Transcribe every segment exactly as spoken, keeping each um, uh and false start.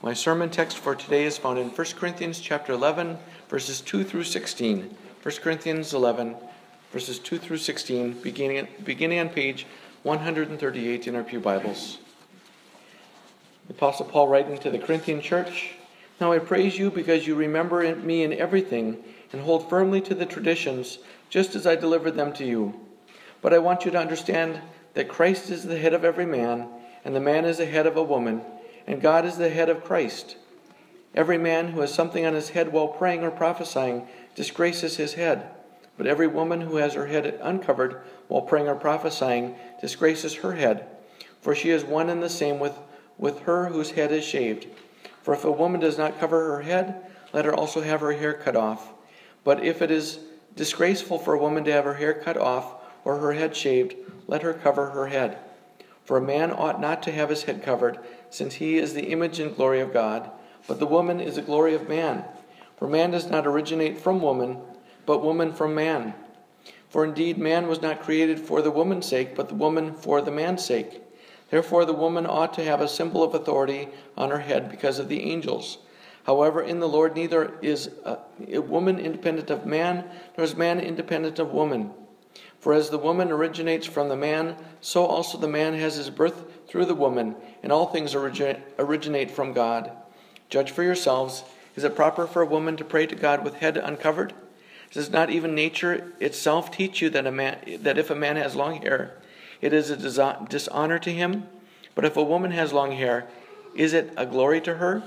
My sermon text for today is found in First Corinthians chapter eleven, verses two through sixteen. First Corinthians eleven, verses two through sixteen, beginning, beginning on page one hundred thirty-eight in our Pew Bibles. The Apostle Paul writing to the Corinthian church, "Now I praise you because you remember me in everything and hold firmly to the traditions, just as I delivered them to you. But I want you to understand that Christ is the head of every man, and the man is the head of a woman, and God is the head of Christ. Every man who has something on his head while praying or prophesying disgraces his head, but every woman who has her head uncovered while praying or prophesying disgraces her head, for she is one and the same with, with her whose head is shaved. For if a woman does not cover her head, let her also have her hair cut off. But if it is disgraceful for a woman to have her hair cut off or her head shaved, let her cover her head. For a man ought not to have his head covered, since he is the image and glory of God, but the woman is the glory of man. For man does not originate from woman, but woman from man. For indeed man was not created for the woman's sake, but the woman for the man's sake. Therefore the woman ought to have a symbol of authority on her head because of the angels. However, in the Lord neither is a, a woman independent of man, nor is man independent of woman. For as the woman originates from the man, so also the man has his birth through the woman, and all things origi- originate from God. Judge for yourselves. Is it proper for a woman to pray to God with head uncovered? Does not even nature itself teach you that a man, that if a man has long hair, it is a dishonor to him? But if a woman has long hair, is it a glory to her?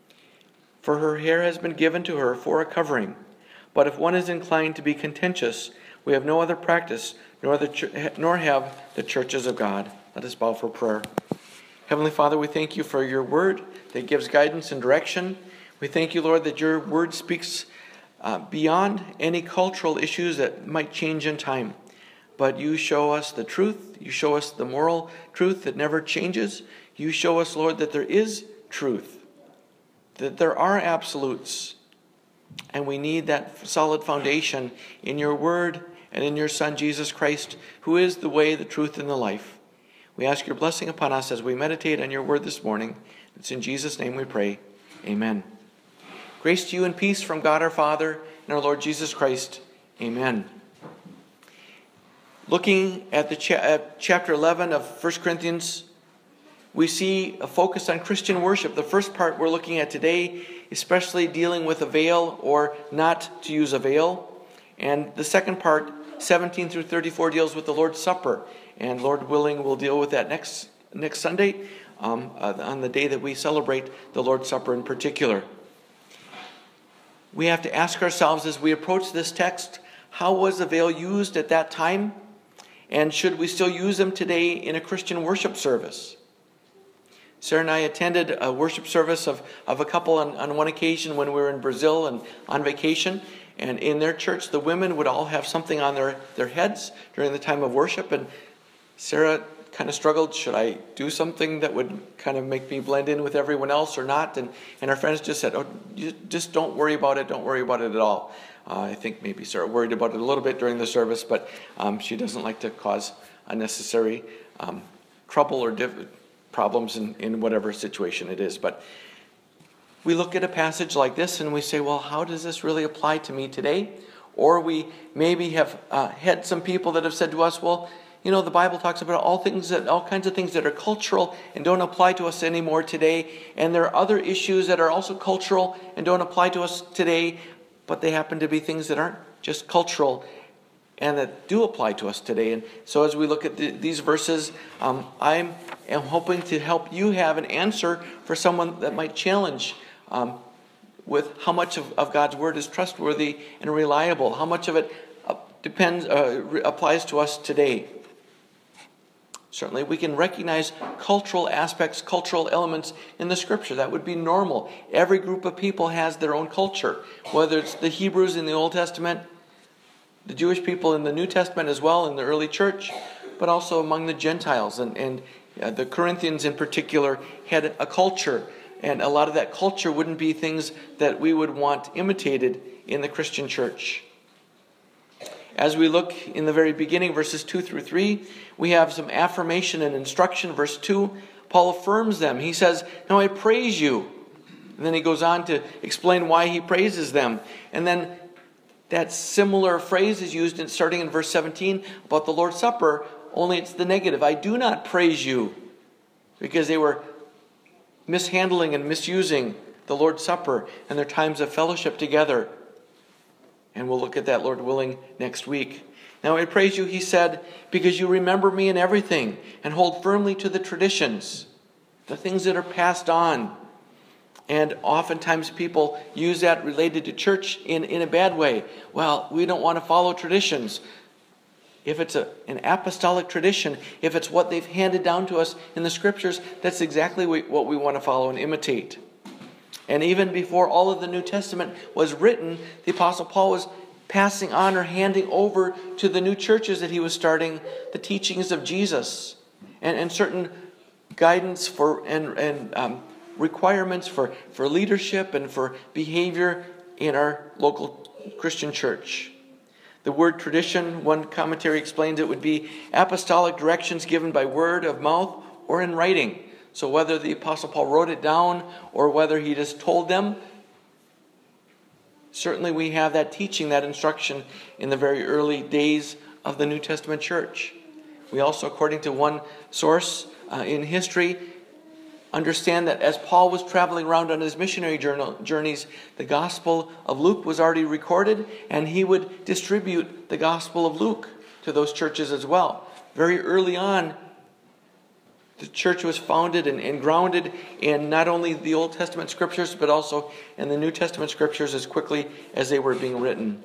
For her hair has been given to her for a covering. But if one is inclined to be contentious, we have no other practice, nor, the ch- nor have the churches of God." Let us bow for prayer. Heavenly Father, we thank you for your word that gives guidance and direction. We thank you, Lord, that your word speaks uh, beyond any cultural issues that might change in time. But you show us the truth. You show us the moral truth that never changes. You show us, Lord, that there is truth, that there are absolutes. And we need that solid foundation in your word and in your Son, Jesus Christ, who is the way, the truth, and the life. We ask your blessing upon us as we meditate on your word this morning. It's in Jesus' name we pray. Amen. Grace to you and peace from God our Father and our Lord Jesus Christ. Amen. Looking at the cha- at chapter eleven of First Corinthians, we see a focus on Christian worship. The first part we're looking at today, especially dealing with a veil or not to use a veil. And the second part, seventeen through thirty-four, deals with the Lord's Supper. And Lord willing, we'll deal with that next next Sunday, um, uh, on the day that we celebrate the Lord's Supper in particular. We have to ask ourselves as we approach this text, how was the veil used at that time? And should we still use them today in a Christian worship service? Sarah and I attended a worship service of, of a couple on, on one occasion when we were in Brazil and on vacation. And in their church, the women would all have something on their, their heads during the time of worship. And Sarah kind of struggled, should I do something that would kind of make me blend in with everyone else or not? And, and our friends just said, oh, you just don't worry about it. Don't worry about it at all. Uh, I think maybe Sarah worried about it a little bit during the service, but um, she doesn't like to cause unnecessary um, trouble or div- problems in, in whatever situation it is. But we look at a passage like this and we say, well, how does this really apply to me today? Or we maybe have uh, had some people that have said to us, well, you know, the Bible talks about all things that, all kinds of things that are cultural and don't apply to us anymore today. And there are other issues that are also cultural and don't apply to us today, but they happen to be things that aren't just cultural and that do apply to us today. And so as we look at the, these verses, um, I am hoping to help you have an answer for someone that might challenge um, with how much of, of God's word is trustworthy and reliable, how much of it uh, depends uh, re- applies to us today. Certainly we can recognize cultural aspects, cultural elements in the Scripture. That would be normal. Every group of people has their own culture, whether it's the Hebrews in the Old Testament, the Jewish people in the New Testament as well, in the early church, but also among the Gentiles. And, and uh, the Corinthians in particular had a culture, and a lot of that culture wouldn't be things that we would want imitated in the Christian church. As we look in the very beginning, verses two through three, we have some affirmation and instruction. Verse two, Paul affirms them. He says, "Now I praise you." And then he goes on to explain why he praises them. And then that similar phrase is used in, starting in verse seventeen about the Lord's Supper, only it's the negative. I do not praise you, because they were mishandling and misusing the Lord's Supper and their times of fellowship together. And we'll look at that, Lord willing, next week. Now I praise you, he said, because you remember me in everything and hold firmly to the traditions, the things that are passed on. And oftentimes people use that related to church in, in a bad way. Well, we don't want to follow traditions. If it's a, an apostolic tradition, if it's what they've handed down to us in the Scriptures, that's exactly what we want to follow and imitate. And even before all of the New Testament was written, the Apostle Paul was passing on or handing over to the new churches that he was starting the teachings of Jesus and, and certain guidance for and, and um, requirements for, for leadership and for behavior in our local Christian church. The word tradition, one commentary explains it would be apostolic directions given by word of mouth or in writing. So whether the Apostle Paul wrote it down or whether he just told them, certainly we have that teaching, that instruction in the very early days of the New Testament church. We also, according to one source uh, in history, understand that as Paul was traveling around on his missionary journal, journeys, the Gospel of Luke was already recorded, and he would distribute the Gospel of Luke to those churches as well. Very early on, the church was founded and, and grounded in not only the Old Testament Scriptures, but also in the New Testament Scriptures as quickly as they were being written.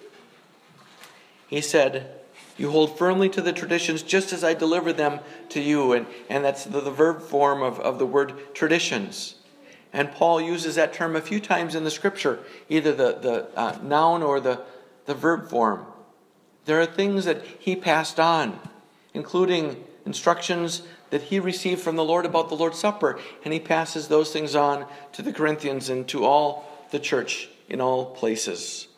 He said, you hold firmly to the traditions just as I delivered them to you. And, and that's the, the verb form of, of the word traditions. And Paul uses that term a few times in the Scripture, either the, the uh, noun or the, the verb form. There are things that he passed on, including instructions that he received from the Lord about the Lord's Supper. And he passes those things on to the Corinthians and to all the church in all places.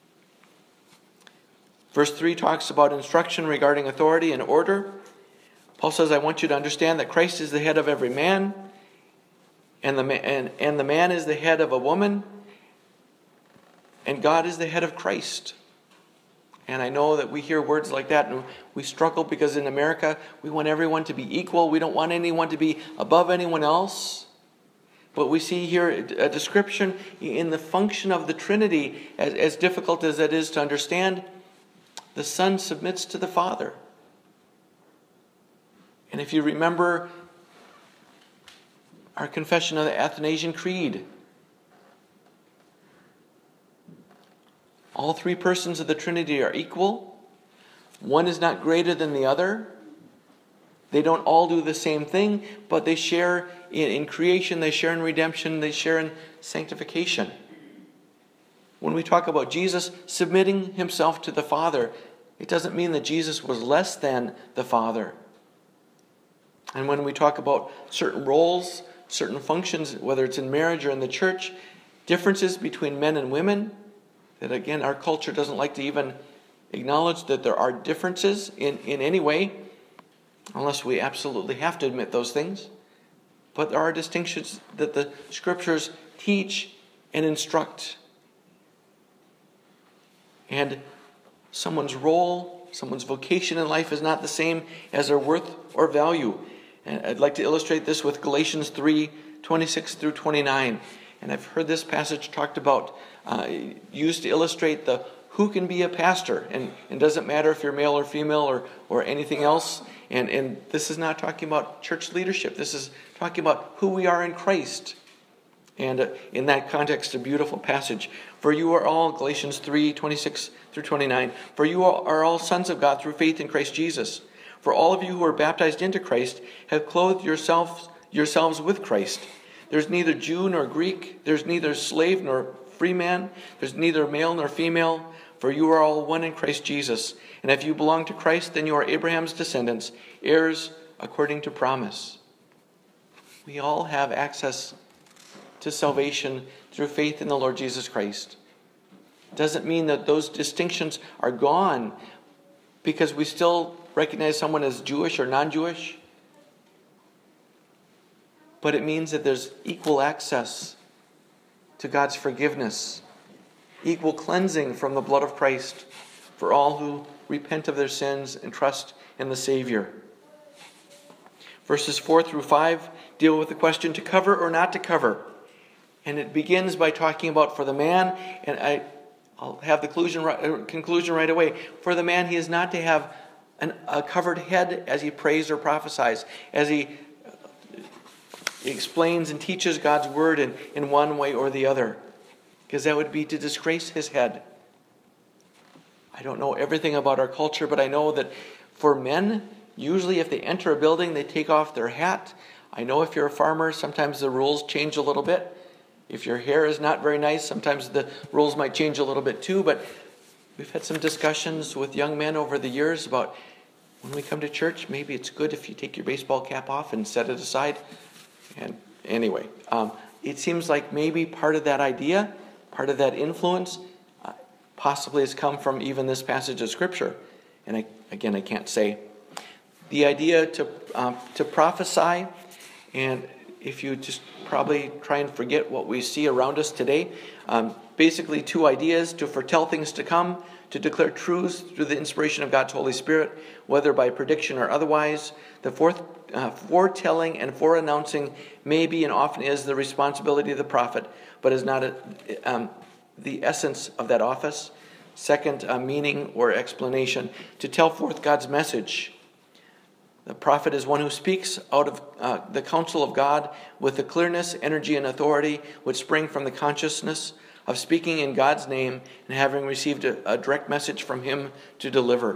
Verse three talks about instruction regarding authority and order. Paul says, I want you to understand that Christ is the head of every man, and the man, and, and the man is the head of a woman, and God is the head of Christ. And I know that we hear words like that and we struggle because in America we want everyone to be equal. We don't want anyone to be above anyone else. But we see here a description in the function of the Trinity, as, as difficult as it is to understand. The Son submits to the Father. And if you remember our confession of the Athanasian Creed, all three persons of the Trinity are equal. One is not greater than the other. They don't all do the same thing, but they share in, in creation, they share in redemption, they share in sanctification. When we talk about Jesus submitting himself to the Father, it doesn't mean that Jesus was less than the Father. And when we talk about certain roles, certain functions, whether it's in marriage or in the church, differences between men and women, that again, our culture doesn't like to even acknowledge that there are differences in, in any way, unless we absolutely have to admit those things. But there are distinctions that the Scriptures teach and instruct. And someone's role, someone's vocation in life is not the same as their worth or value. And I'd like to illustrate this with Galatians three, twenty-six through twenty-nine. And I've heard this passage talked about, uh, used to illustrate the who can be a pastor. And it doesn't matter if you're male or female or, or anything else. And, and this is not talking about church leadership. This is talking about who we are in Christ. And uh, in that context, a beautiful passage. For you are all, Galatians three, twenty-six through twenty-nine, for you are all sons of God through faith in Christ Jesus. For all of you who are baptized into Christ have clothed yourselves, yourselves with Christ. There's neither Jew nor Greek. There's neither slave nor free man. There's neither male nor female. For you are all one in Christ Jesus. And if you belong to Christ, then you are Abraham's descendants, heirs according to promise. We all have access to salvation through faith in the Lord Jesus Christ. It doesn't mean that those distinctions are gone because we still recognize someone as Jewish or non-Jewish. But it means that there's equal access to God's forgiveness, equal cleansing from the blood of Christ for all who repent of their sins and trust in the Savior. Verses four through five deal with the question to cover or not to cover. And it begins by talking about for the man, and I, I'll have the conclusion right, conclusion right away. For the man, he is not to have an, a covered head as he prays or prophesies, as he, he explains and teaches God's word in, in one way or the other, because that would be to disgrace his head. I don't know everything about our culture, but I know that for men, usually if they enter a building, they take off their hat. I know if you're a farmer, sometimes the rules change a little bit. If your hair is not very nice, sometimes the rules might change a little bit too. But we've had some discussions with young men over the years about when we come to church, maybe it's good if you take your baseball cap off and set it aside. And anyway, um, it seems like maybe part of that idea, part of that influence, uh, possibly has come from even this passage of Scripture. And I, again, I can't say. The idea to um, to prophesy, and if you just probably try and forget what we see around us today, um, basically two ideas: to foretell things to come, to declare truths through the inspiration of God's Holy Spirit, whether by prediction or otherwise. The fourth, uh, foretelling and foreannouncing may be and often is the responsibility of the prophet, but is not a, um, the essence of that office. Second, uh, meaning or explanation: to tell forth God's message. The prophet is one who speaks out of uh, the counsel of God with the clearness, energy, and authority which spring from the consciousness of speaking in God's name and having received a, a direct message from Him to deliver.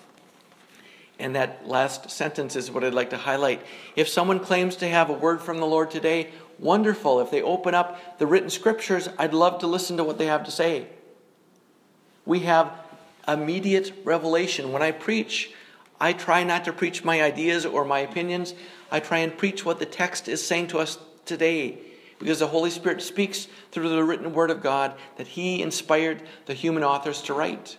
And that last sentence is what I'd like to highlight. If someone claims to have a word from the Lord today, wonderful. If they open up the written Scriptures, I'd love to listen to what they have to say. We have immediate revelation. When I preach, I try not to preach my ideas or my opinions. I try and preach what the text is saying to us today, because the Holy Spirit speaks through the written Word of God that He inspired the human authors to write.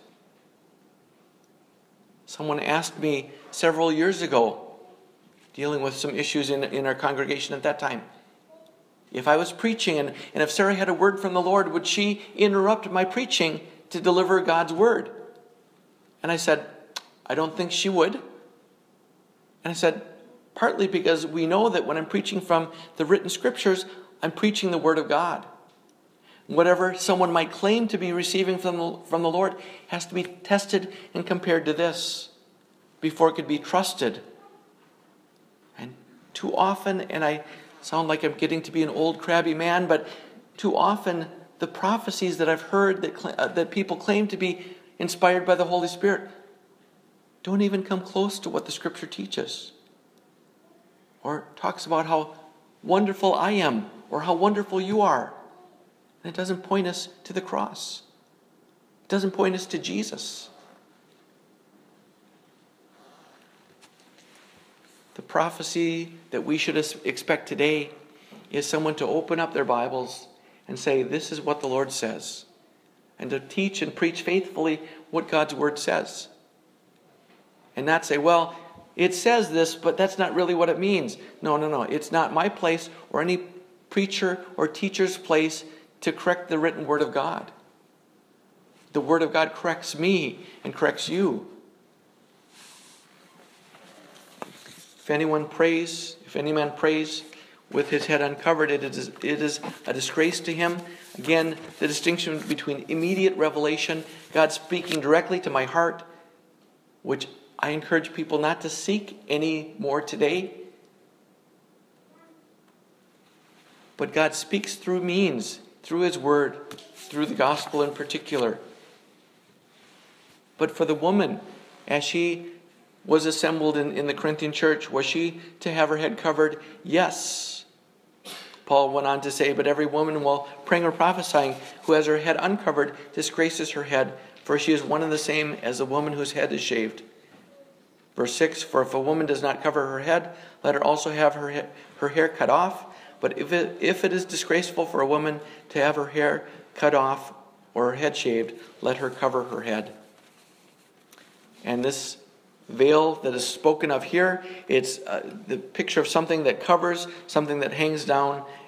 Someone asked me several years ago, dealing with some issues in, in our congregation at that time, if I was preaching and, and if Sarah had a word from the Lord, would she interrupt my preaching to deliver God's word? And I said, I don't think she would. And I said, partly because we know that when I'm preaching from the written Scriptures, I'm preaching the Word of God. Whatever someone might claim to be receiving from the, from the Lord has to be tested and compared to this before it could be trusted. And too often, and I sound like I'm getting to be an old crabby man, but too often the prophecies that I've heard that, uh, that people claim to be inspired by the Holy Spirit don't even come close to what the Scripture teaches. Or talks about how wonderful I am, or how wonderful you are. And it doesn't point us to the cross. It doesn't point us to Jesus. The prophecy that we should expect today is someone to open up their Bibles and say, this is what the Lord says. And to teach and preach faithfully what God's Word says. And not say, well, it says this, but that's not really what it means. No, no, no. It's not my place or any preacher or teacher's place to correct the written Word of God. The Word of God corrects me and corrects you. If anyone prays, if any man prays with his head uncovered, it is, it is a disgrace to him. Again, the distinction between immediate revelation, God speaking directly to my heart, which I encourage people not to seek any more today. But God speaks through means, through His Word, through the gospel in particular. But for the woman, as she was assembled in, in the Corinthian church, was she to have her head covered? Yes. Paul went on to say, but every woman while praying or prophesying who has her head uncovered disgraces her head, for she is one and the same as a woman whose head is shaved. Verse six, for if a woman does not cover her head, let her also have her, he- her hair cut off. But if it, if it is disgraceful for a woman to have her hair cut off or her head shaved, let her cover her head. And this veil that is spoken of here, it's uh, the picture of something that covers, something that hangs down,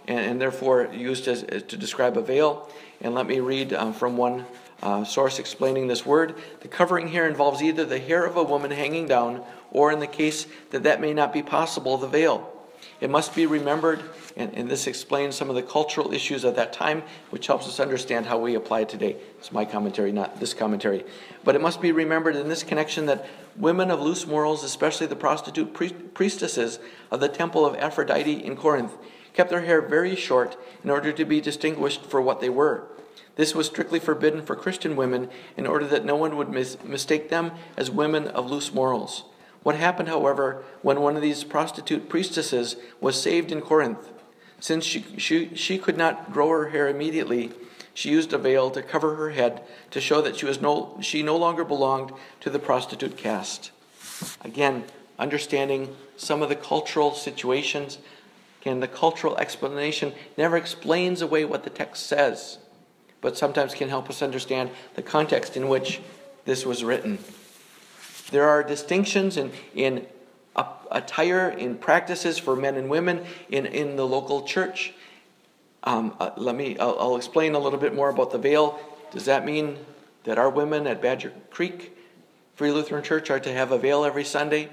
and, and therefore used as, as to describe a veil. And let me read um, from one uh, source explaining this word. The covering here involves either the hair of a woman hanging down, or in the case that that may not be possible, the veil. It must be remembered, and, and this explains some of the cultural issues at that time, which helps us understand how we apply it today. It's my commentary, not this commentary. But it must be remembered in this connection that women of loose morals, especially the prostitute priestesses of the temple of Aphrodite in Corinth, kept their hair very short in order to be distinguished for what they were. This was strictly forbidden for Christian women in order that no one would mis- mistake them as women of loose morals. What happened, however, when one of these prostitute priestesses was saved in Corinth? Since she, she, she could not grow her hair immediately, she used a veil to cover her head to show that she was no, she no longer belonged to the prostitute caste. Again, understanding some of the cultural situations. Again, the cultural explanation never explains away what the text says, but sometimes can help us understand the context in which this was written. There are distinctions in, in attire, in practices for men and women in, in the local church. Um, uh, let me, I'll, I'll explain a little bit more about the veil. Does that mean that our women at Badger Creek Free Lutheran Church are to have a veil every Sunday?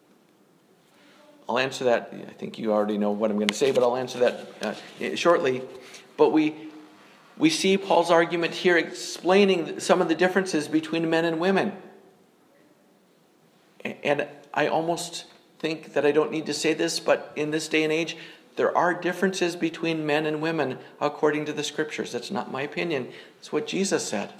I'll answer that. I think you already know what I'm going to say, but I'll answer that uh, shortly. But we we see Paul's argument here explaining some of the differences between men and women. And I almost think that I don't need to say this, but in this day and age, there are differences between men and women according to the Scriptures. That's not my opinion. It's what Jesus said.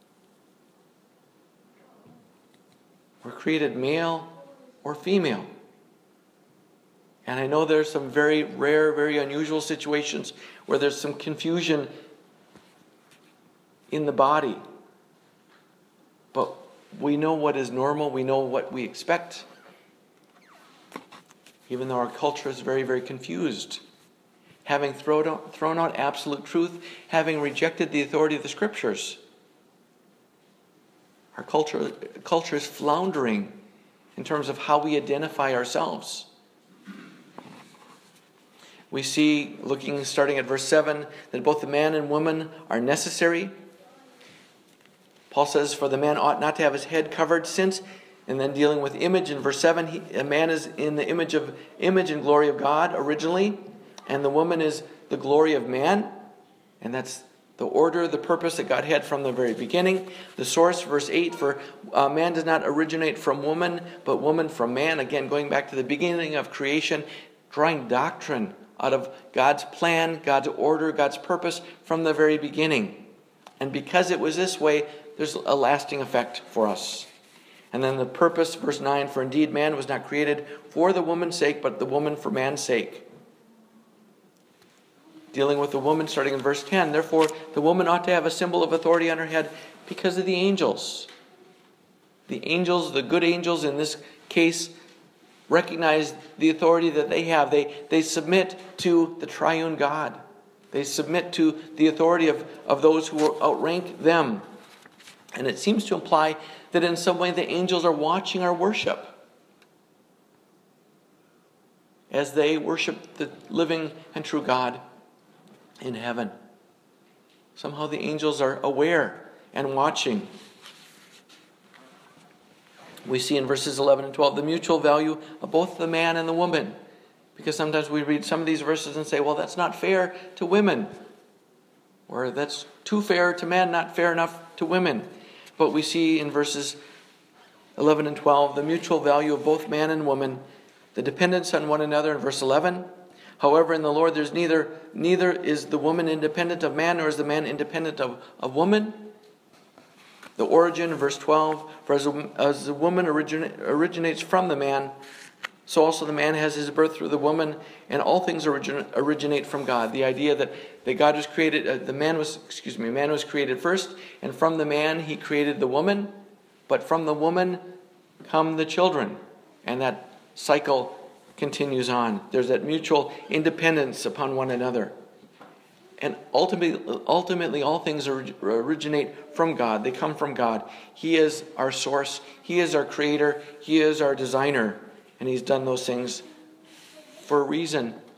We're created male or female. And I know there's some very rare, very unusual situations where there's some confusion in the body. But we know what is normal. We know what we expect. Even though our culture is very, very confused. Having thrown out, thrown out absolute truth, having rejected the authority of the Scriptures. Our culture, culture is floundering in terms of how we identify ourselves. We see, looking, starting at verse seven, that both the man and woman are necessary. Paul says, for the man ought not to have his head covered, since, and then dealing with image in verse seven, he, a man is in the image of image and glory of God originally, and the woman is the glory of man, and that's the order, the purpose that God had from the very beginning. The source, verse eight, for uh, man does not originate from woman, but woman from man. Again, going back to the beginning of creation, drawing doctrine out of God's plan, God's order, God's purpose from the very beginning. And because it was this way, there's a lasting effect for us. And then the purpose, verse nine, for indeed man was not created for the woman's sake, but the woman for man's sake. Dealing with the woman, starting in verse ten, therefore the woman ought to have a symbol of authority on her head because of the angels. The angels, the good angels in this case, recognize the authority that they have. They, they submit to the triune God. They submit to the authority of, of those who outrank them. And it seems to imply that in some way the angels are watching our worship as they worship the living and true God in heaven. Somehow the angels are aware and watching. We see in verses eleven and twelve the mutual value of both the man and the woman. Because sometimes we read some of these verses and say, well, that's not fair to women. Or that's too fair to men, not fair enough to women. But we see in verses eleven and twelve the mutual value of both man and woman, the dependence on one another in verse eleven. However, in the Lord there's neither neither is the woman independent of man, nor is the man independent of, of woman. The origin, verse twelve, for as, a, as the woman origina, originates from the man, so also the man has his birth through the woman, and all things origin, originate from God. The idea that, that God was created, uh, the man was, excuse me, man was created first, and from the man he created the woman, but from the woman come the children, and that cycle continues on. There's that mutual independence upon one another. And ultimately, ultimately, all things originate from God. They come from God. He is our source. He is our creator. He is our designer. And He's done those things for a reason,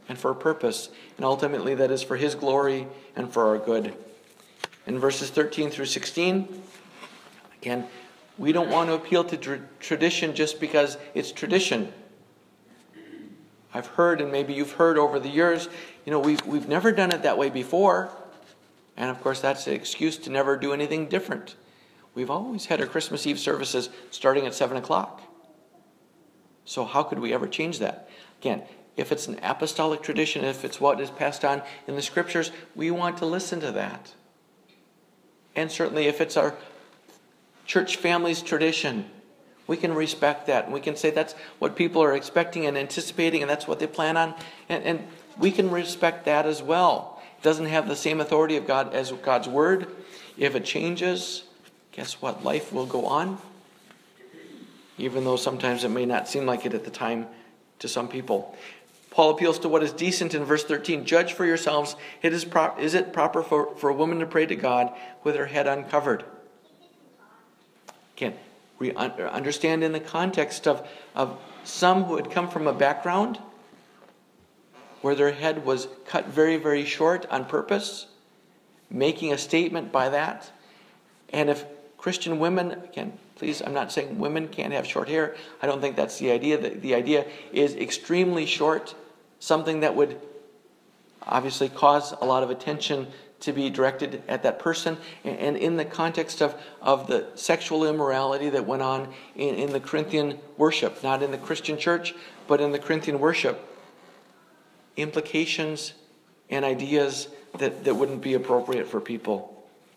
and for a purpose. And ultimately that is for His glory and for our good. In verses thirteen through sixteen, again, we don't want to appeal to tr- tradition just because it's tradition. I've heard, and maybe you've heard over the years, you know, we've, we've never done it that way before. And of course, that's an excuse to never do anything different. We've always had our Christmas Eve services starting at seven o'clock. So how could we ever change that? Again, if it's an apostolic tradition, if it's what is passed on in the Scriptures, we want to listen to that. And certainly if it's our church family's tradition, we can respect that. And we can say that's what people are expecting and anticipating, and that's what they plan on. And, and we can respect that as well. It doesn't have the same authority of God as God's Word. If it changes, guess what? Life will go on. Even though sometimes it may not seem like it at the time to some people. Paul appeals to what is decent in verse thirteen. Judge for yourselves, it is, pro- is it proper for, for a woman to pray to God with her head uncovered? Again, we understand in the context of, of some who had come from a background where their head was cut very, very short on purpose, making a statement by that. And if Christian women, again, please, I'm not saying women can't have short hair. I don't think that's the idea. The, the idea is extremely short, something that would obviously cause a lot of attention to be directed at that person. And, and in the context of, of the sexual immorality that went on in, in the Corinthian worship, not in the Christian church, but in the Corinthian worship, implications and ideas that, that wouldn't be appropriate for people.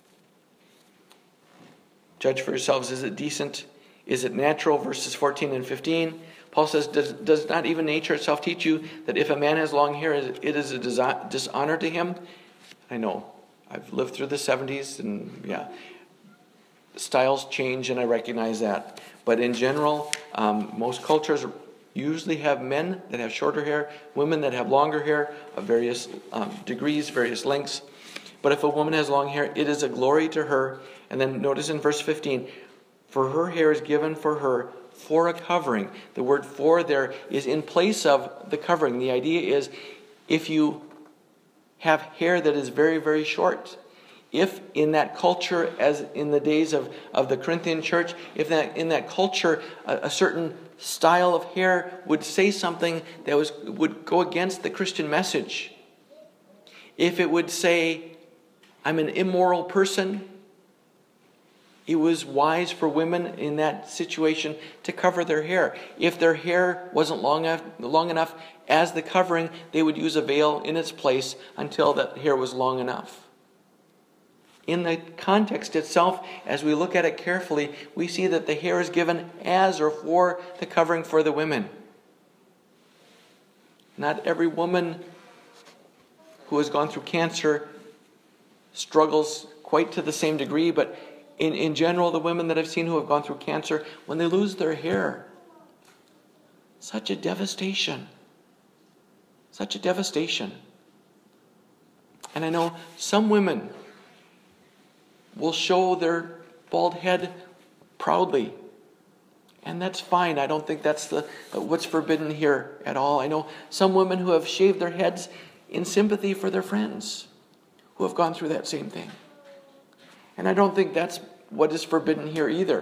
Judge for yourselves, is it decent? Is it natural? Verses fourteen and fifteen. Paul says, does, does not even nature itself teach you that if a man has long hair, it is a dishonor to him? I know. I've lived through the seventies, and yeah, styles change, and I recognize that. But in general, um, most cultures usually have men that have shorter hair, women that have longer hair of various um, degrees, various lengths. But if a woman has long hair, it is a glory to her. And then notice in verse fifteen, for her hair is given for her for a covering. The word for there is in place of the covering. The idea is if you have hair that is very, very short, if in that culture, as in the days of, of the Corinthian church, if that in that culture a, a certain style of hair would say something that was would go against the Christian message, if it would say, I'm an immoral person, it was wise for women in that situation to cover their hair. If their hair wasn't long enough, long enough as the covering, they would use a veil in its place until that hair was long enough. In the context itself, as we look at it carefully, we see that the hair is given as or for the covering for the women. Not every woman who has gone through cancer struggles quite to the same degree, but in, in general, the women that I've seen who have gone through cancer, when they lose their hair, such a devastation. Such a devastation. And I know some women will show their bald head proudly. And that's fine. I don't think that's the what's forbidden here at all. I know some women who have shaved their heads in sympathy for their friends who have gone through that same thing. And I don't think that's what is forbidden here either.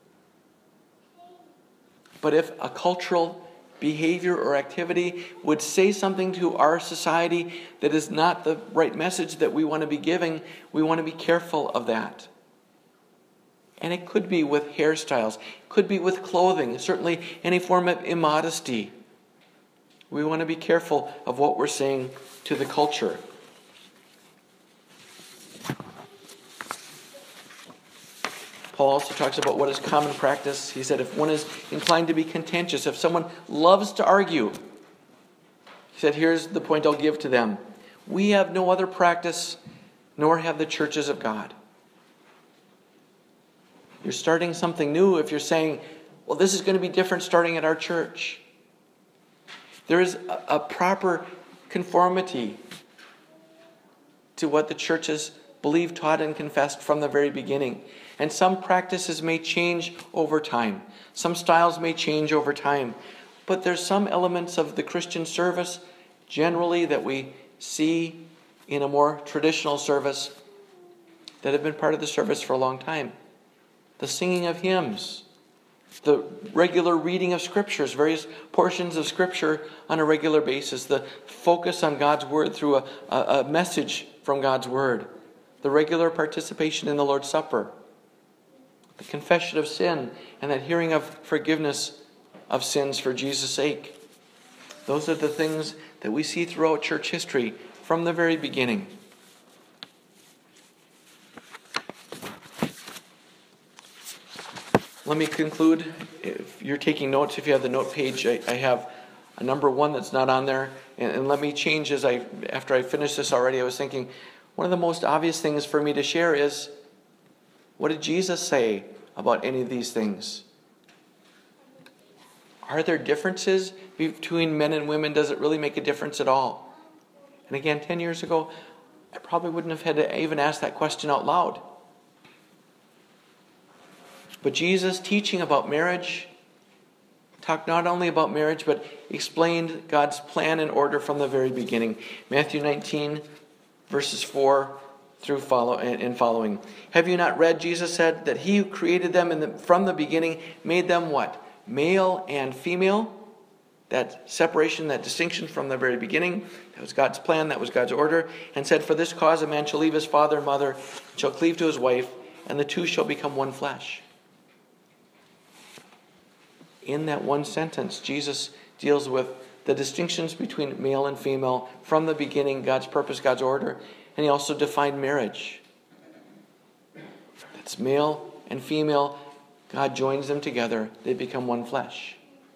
But if a cultural behavior or activity would say something to our society that is not the right message that we want to be giving, we want to be careful of that. And it could be with hairstyles, it could be with clothing, certainly any form of immodesty. We want to be careful of what we're saying to the culture. Paul also talks about what is common practice. He said if one is inclined to be contentious, if someone loves to argue, he said, here's the point I'll give to them. We have no other practice, nor have the churches of God. You're starting something new if you're saying, well, this is going to be different starting at our church. There is a, a proper conformity to what the churches believed, taught, and confessed from the very beginning. And some practices may change over time. Some styles may change over time. But there's some elements of the Christian service generally that we see in a more traditional service that have been part of the service for a long time. The singing of hymns, the regular reading of scriptures, various portions of scripture on a regular basis, the focus on God's word through a, a, a message from God's word, the regular participation in the Lord's Supper, the confession of sin, and that hearing of forgiveness of sins for Jesus' sake. Those are the things that we see throughout church history from the very beginning. Let me conclude. If you're taking notes, if you have the note page, I, I have a number one that's not on there. And, and let me change as I, after I finish this already, I was thinking, one of the most obvious things for me to share is, what did Jesus say about any of these things? Are there differences between men and women? Does it really make a difference at all? And again, ten years ago, I probably wouldn't have had to even ask that question out loud. But Jesus, teaching about marriage, talked not only about marriage, but explained God's plan and order from the very beginning. Matthew nineteen, verses four through follow and following. Have you not read, Jesus said, that he who created them in the, from the beginning made them what? Male and female. That separation, that distinction from the very beginning, that was God's plan, that was God's order. And said, for this cause a man shall leave his father and mother, shall cleave to his wife, and the two shall become one flesh. In that one sentence, Jesus deals with the distinctions between male and female from the beginning, God's purpose, God's order. And he also defined marriage. It's male and female. God joins them together. They become one flesh.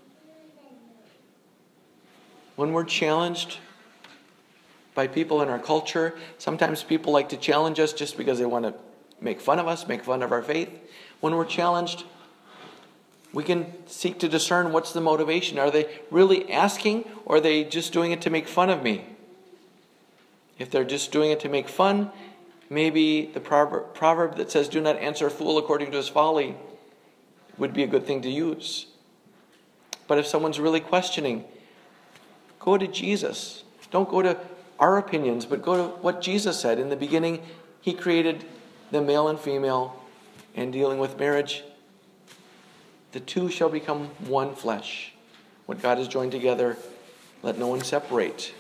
When we're challenged by people in our culture, sometimes people like to challenge us just because they want to make fun of us, make fun of our faith. When we're challenged, we can seek to discern what's the motivation. Are they really asking, or are they just doing it to make fun of me? If they're just doing it to make fun, maybe the proverb, proverb that says, do not answer a fool according to his folly, would be a good thing to use. But if someone's really questioning, go to Jesus. Don't go to our opinions, but go to what Jesus said. In the beginning, he created the male and female, and dealing with marriage, the two shall become one flesh. What God has joined together, let no one separate.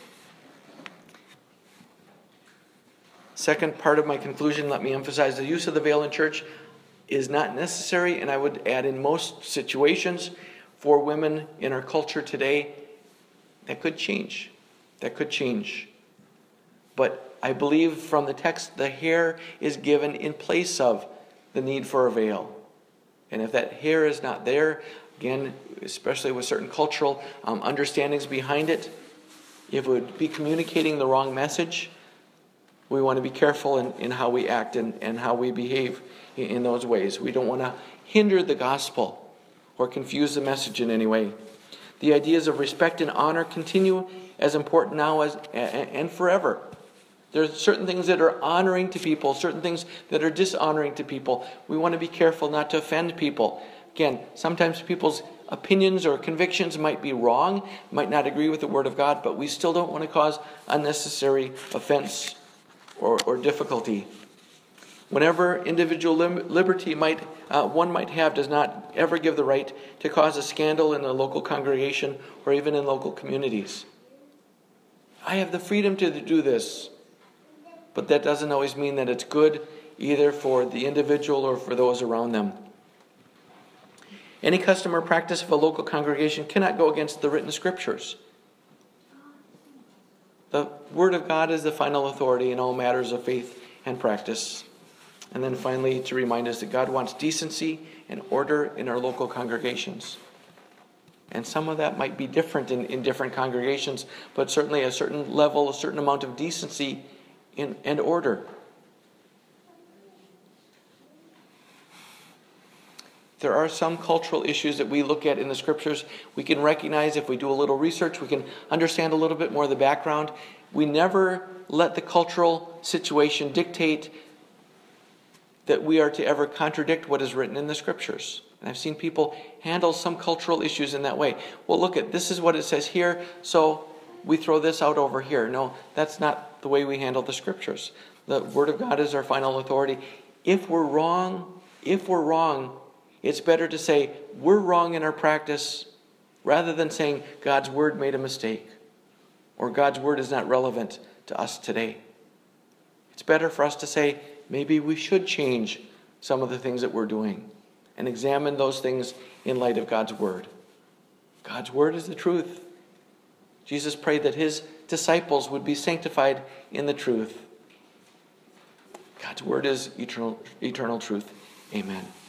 Second part of my conclusion, let me emphasize the use of the veil in church is not necessary, and I would add in most situations for women in our culture today, that could change. That could change. But I believe from the text, the hair is given in place of the need for a veil. And if that hair is not there, again, especially with certain cultural um, understandings behind it, if it would be communicating the wrong message, we want to be careful in, in how we act and, and how we behave in, in those ways. We don't want to hinder the gospel or confuse the message in any way. The ideas of respect and honor continue as important now as and forever. There are certain things that are honoring to people, certain things that are dishonoring to people. We want to be careful not to offend people. Again, sometimes people's opinions or convictions might be wrong, might not agree with the Word of God, but we still don't want to cause unnecessary offense or, or difficulty. Whenever individual lim- liberty might uh, one might have does not ever give the right to cause a scandal in a local congregation or even in local communities. I have the freedom to do this, but that doesn't always mean that it's good either for the individual or for those around them. Any custom or practice of a local congregation cannot go against the written scriptures. The Word of God is the final authority in all matters of faith and practice. And then finally, to remind us that God wants decency and order in our local congregations. And some of that might be different in, in different congregations, but certainly a certain level, a certain amount of decency in, and order. There are some cultural issues that we look at in the scriptures. We can recognize if we do a little research, we can understand a little bit more of the background. We never let the cultural situation dictate that we are to ever contradict what is written in the scriptures. And I've seen people handle some cultural issues in that way. Well, look at this is what it says here, so we throw this out over here. No, that's not the way we handle the Scriptures. The Word of God is our final authority. If we're wrong, if we're wrong, it's better to say we're wrong in our practice rather than saying God's Word made a mistake or God's Word is not relevant to us today. It's better for us to say maybe we should change some of the things that we're doing and examine those things in light of God's Word. God's Word is the truth. Jesus prayed that his disciples would be sanctified in the truth. God's Word is eternal, eternal truth. Amen.